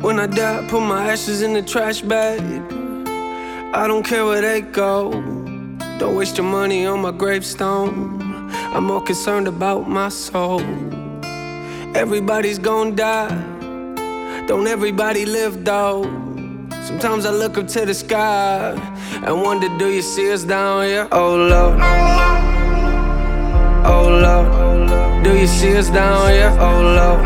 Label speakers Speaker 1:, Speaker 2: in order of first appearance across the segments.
Speaker 1: When I die, put my ashes in the trash bag. I don't care where they go. Don't waste your money on my gravestone. I'm more concerned about my soul. Everybody's gonna die. Don't everybody live though? Sometimes I look up to the sky and wonder, do you see us down here? Oh Lord, oh Lord, do you see us down here? Oh Lord,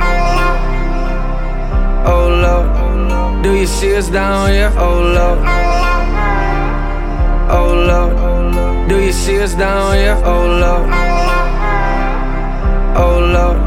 Speaker 1: oh Lord, do you see us down here? Oh Lord, oh Lord, do you see us down here? Oh Lord, oh Lord.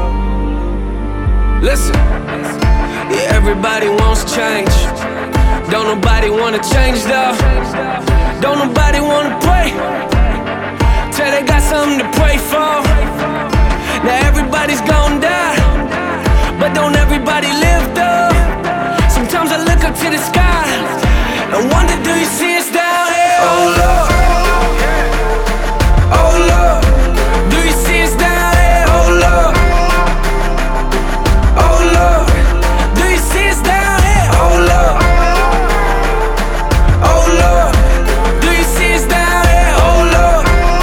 Speaker 1: Listen, yeah, everybody wants change. Don't nobody wanna change though. Don't nobody wanna pray till they got something to pray for. Now everybody's gon' die, but don't everybody live though? Sometimes I look up to the sky and wonder, do you see us down here? Oh Lord, oh Lord, do you see us down here? Oh Lord, oh Lord, do you see us down here? Oh Lord, oh Lord, do you see us down here? Oh Lord,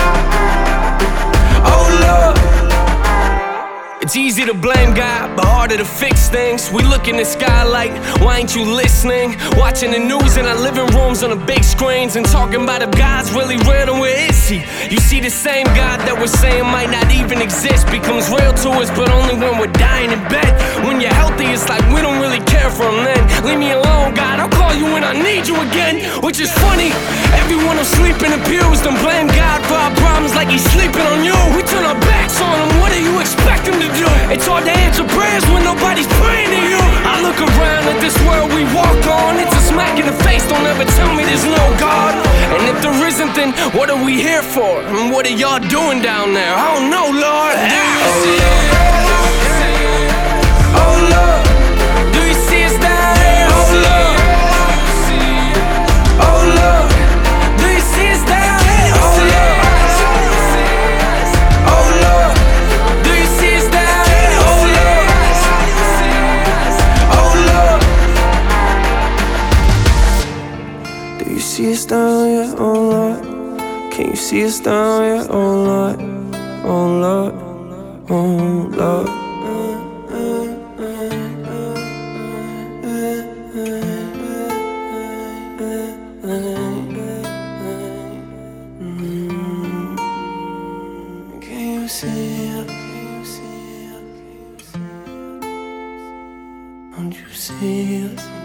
Speaker 1: oh Lord. It's easy to blame God, but harder to fix things. We look in the sky like, why ain't you listening? Watching the news in our living rooms on the big screens and talking about if God's really real, then where is he? You see, the same God that we're saying might not even exist becomes real to us, but only when we're dying in bed. When you're healthy, it's like we don't really care for him then. Leave me alone, God, I'll call you when I need you again. Which is funny, everyone will sleep in the pews and blame God for our problems like he's sleeping on you. We turn our backs on him, what do you expect him to do? It's hard to answer prayers when nobody's praying to you. I look around at this world we walk on. It's a smack in the face, don't ever tell me there's no God. And if there isn't, then what are we here for? And what are y'all doing down there? I don't know, Lord. Do you see it? Oh Lord, do you see us down here? Oh Lord, oh Lord, do you see us down here? Oh Lord, oh Lord, do you see us down here? Oh Lord, oh Lord, do you see us down here? Oh Lord, can you see us down here? Oh Lord, oh Lord, oh Lord. Can you see it? Don't you see it?